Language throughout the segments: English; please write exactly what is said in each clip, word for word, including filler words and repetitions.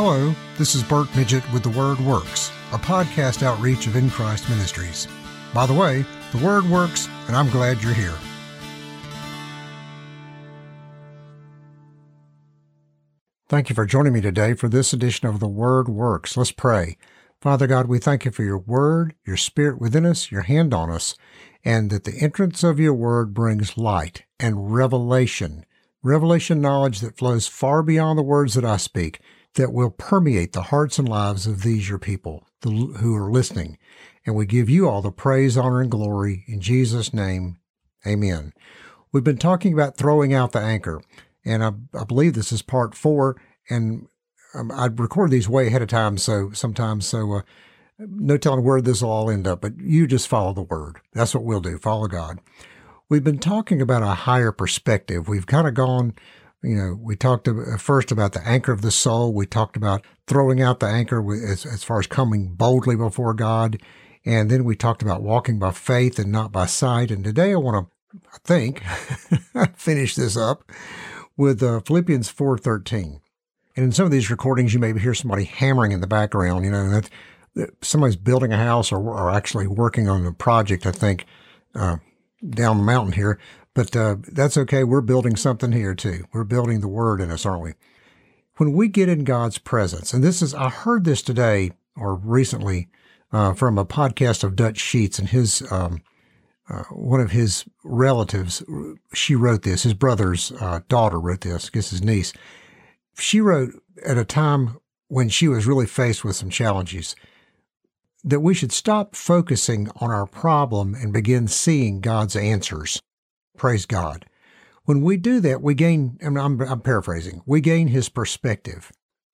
Hello, this is Bert Midget with The Word Works, a podcast outreach of In Christ Ministries. By the way, The Word works, and I'm glad you're here. Thank you for joining me today for this edition of The Word Works. Let's pray. Father God, we thank you for your Word, your Spirit within us, your hand on us, and that the entrance of your Word brings light and revelation, revelation knowledge that flows far beyond the words that I speak, that will permeate the hearts and lives of these your people the, who are listening. And we give you all the praise, honor, and glory in Jesus' name. Amen. We've been talking about throwing out the anchor, and I, I believe this is part four, and um, I'd record these way ahead of time, so sometimes, so uh, no telling where this will all end up, but you just follow the Word. That's what we'll do, follow God. We've been talking about a higher perspective. We've kind of gone... You know, we talked first about the anchor of the soul. We talked about throwing out the anchor as, as far as coming boldly before God. And then we talked about walking by faith and not by sight. And today I want to, I think, finish this up with uh, Philippians four thirteen. And in some of these recordings, you may hear somebody hammering in the background. You know, that, that somebody's building a house or, or actually working on a project, I think, uh, down the mountain here. But uh, that's okay. We're building something here too. We're building the Word in us, aren't we? When we get in God's presence, and this is, I heard this today or recently uh, from a podcast of Dutch Sheets, and his um, uh, one of his relatives, she wrote this. His brother's uh, daughter wrote this. I guess his niece. She wrote at a time when she was really faced with some challenges that we should stop focusing on our problem and begin seeing God's answers. Praise God. When we do that, we gain, and I'm, I'm paraphrasing, we gain His perspective.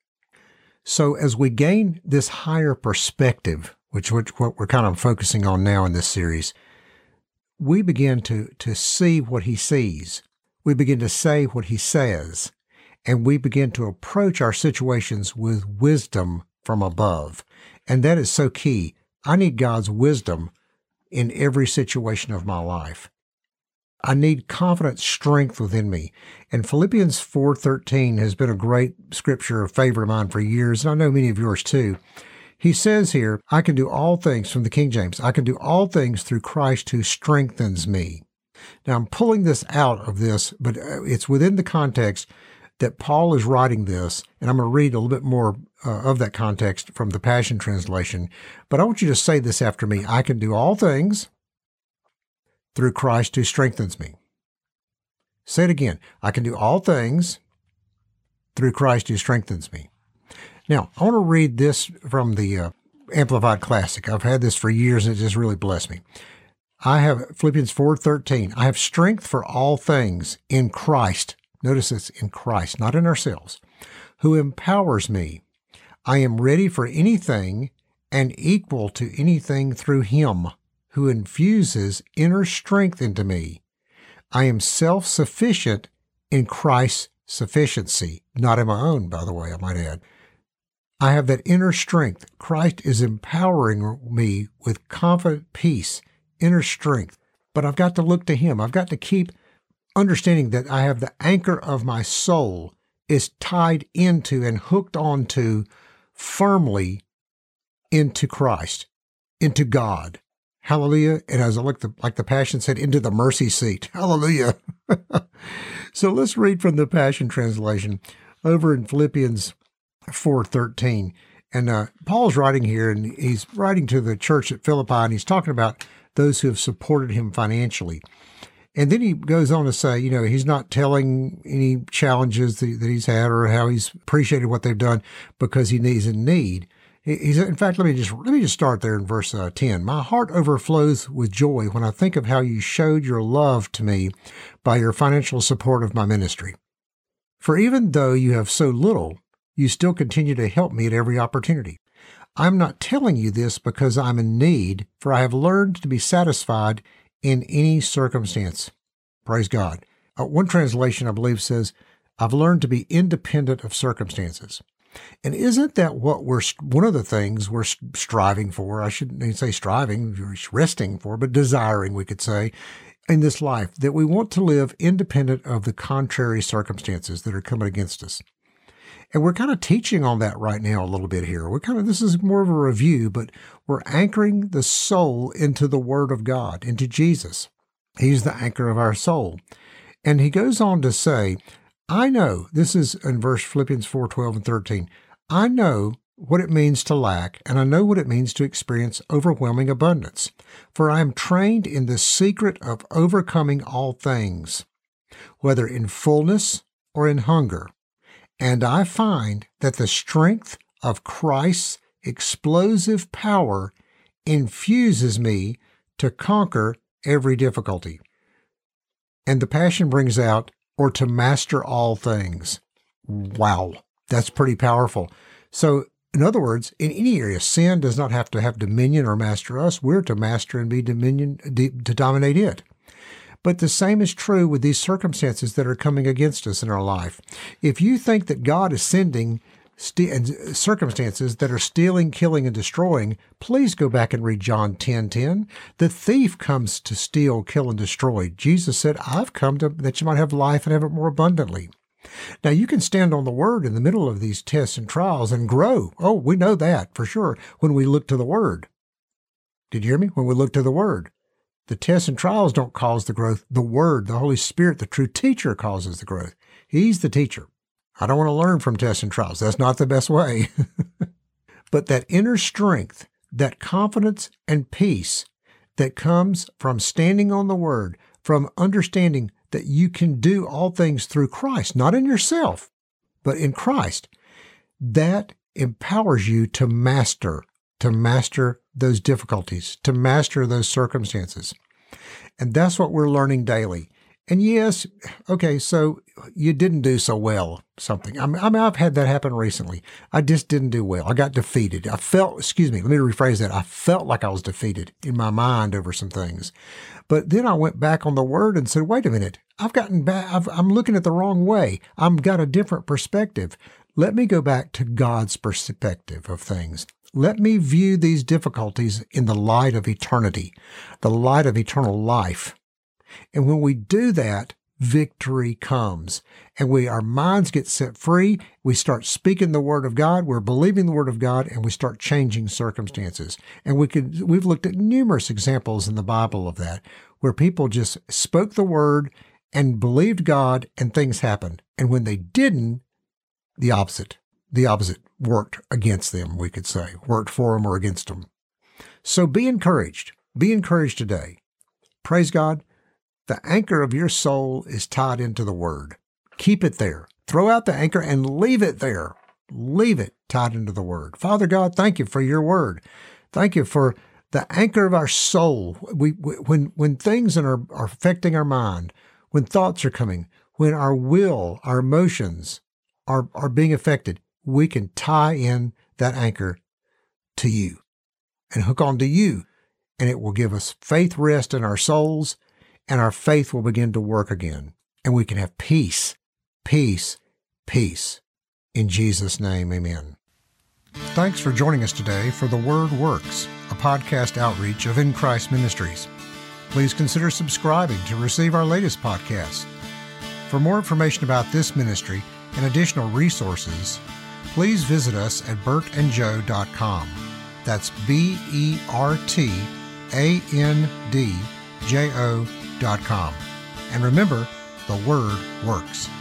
So as we gain this higher perspective, which, which what we're kind of focusing on now in this series, we begin to, to see what He sees. We begin to say what He says, and we begin to approach our situations with wisdom from above. And that is so key. I need God's wisdom in every situation of my life. I need confident strength within me. And Philippians four thirteen has been a great scripture, a favorite of mine for years, and I know many of yours too. He says here, I can do all things, from the King James, I can do all things through Christ who strengthens me. Now, I'm pulling this out of this, but it's within the context that Paul is writing this, and I'm going to read a little bit more uh, of that context from the Passion Translation. But I want you to say this after me. I can do all things through Christ who strengthens me. Say it again. I can do all things through Christ who strengthens me. Now, I want to read this from the uh, Amplified Classic. I've had this for years, and it just really blessed me. I have Philippians four thirteen. I have strength for all things in Christ. Notice it's in Christ, not in ourselves, who empowers me. I am ready for anything and equal to anything through Him who infuses inner strength into me. I am self-sufficient in Christ's sufficiency, not in my own, by the way, I might add. I have that inner strength. Christ is empowering me with confident peace, inner strength. But I've got to look to Him. I've got to keep understanding that I have the anchor of my soul is tied into and hooked onto firmly into Christ, into God. Hallelujah. And as I look, the, like the Passion said, into the mercy seat. Hallelujah. So let's read from the Passion Translation over in Philippians four thirteen. And uh, Paul's writing here, and he's writing to the church at Philippi, and he's talking about those who have supported him financially. And then he goes on to say, you know, he's not telling any challenges that, that he's had or how he's appreciated what they've done because he needs in need. He's, in fact, let me just let me just start there in verse uh, ten. My heart overflows with joy when I think of how you showed your love to me by your financial support of my ministry. For even though you have so little, you still continue to help me at every opportunity. I'm not telling you this because I'm in need, for I have learned to be satisfied in any circumstance. Praise God. Uh, one translation, I believe, says, I've learned to be independent of circumstances. And isn't that what we're, one of the things we're striving for? I shouldn't say striving, resting for, but desiring, we could say, in this life, that we want to live independent of the contrary circumstances that are coming against us. And we're kind of teaching on that right now a little bit here. We're kind of, this is more of a review, but we're anchoring the soul into the Word of God, into Jesus. He's the anchor of our soul. And he goes on to say, I know, this is in verse Philippians four, twelve and thirteen, I know what it means to lack, and I know what it means to experience overwhelming abundance. For I am trained in the secret of overcoming all things, whether in fullness or in hunger. And I find that the strength of Christ's explosive power infuses me to conquer every difficulty. And the Passion brings out, or to master all things. Wow, that's pretty powerful. So, in other words, in any area, sin does not have to have dominion or master us. We're to master and be dominion, to dominate it. But the same is true with these circumstances that are coming against us in our life. If you think that God is sending st- circumstances that are stealing, killing, and destroying, please go back and read John ten ten. The thief comes to steal, kill, and destroy. Jesus said, I've come to that you might have life and have it more abundantly. Now, you can stand on the Word in the middle of these tests and trials and grow. Oh, we know that for sure when we look to the Word. Did you hear me? When we look to the Word. The tests and trials don't cause the growth. The Word, the Holy Spirit, the true teacher causes the growth. He's the teacher. I don't want to learn from tests and trials. That's not the best way. But that inner strength, that confidence and peace that comes from standing on the Word, from understanding that you can do all things through Christ, not in yourself, but in Christ, that empowers you to master, to master those difficulties, to master those circumstances. And that's what we're learning daily. And yes, okay, so you didn't do so well, something. I mean, I mean, I've had that happen recently. I just didn't do well. I got defeated. I felt, excuse me, let me rephrase that. I felt like I was defeated in my mind over some things. But then I went back on the Word and said, wait a minute, I've gotten back, I've, I'm looking at the wrong way. I've got a different perspective. Let me go back to God's perspective of things. Let me view these difficulties in the light of eternity, the light of eternal life. And when we do that, victory comes. And we, our minds get set free. We start speaking the Word of God. We're believing the Word of God, and we start changing circumstances. And we could, we've looked at numerous examples in the Bible of that, where people just spoke the Word and believed God, and things happened. And when they didn't, the opposite, the opposite worked against them, we could say, worked for them or against them. So be encouraged. Be encouraged today. Praise God. The anchor of your soul is tied into the Word. Keep it there. Throw out the anchor and leave it there. Leave it tied into the Word. Father God, thank you for your Word. Thank you for the anchor of our soul. We, we when when things are, are affecting our mind, when thoughts are coming, when our will, our emotions are, are being affected, we can tie in that anchor to you and hook on to you, and it will give us faith rest in our souls, and our faith will begin to work again, and we can have peace, peace, peace. In Jesus' name, amen. Thanks for joining us today for The Word Works, a podcast outreach of In Christ Ministries. Please consider subscribing to receive our latest podcast. For more information about this ministry and additional resources, please visit us at bert and joe dot com. That's B E R T A N D J O dot com. And remember, the Word works.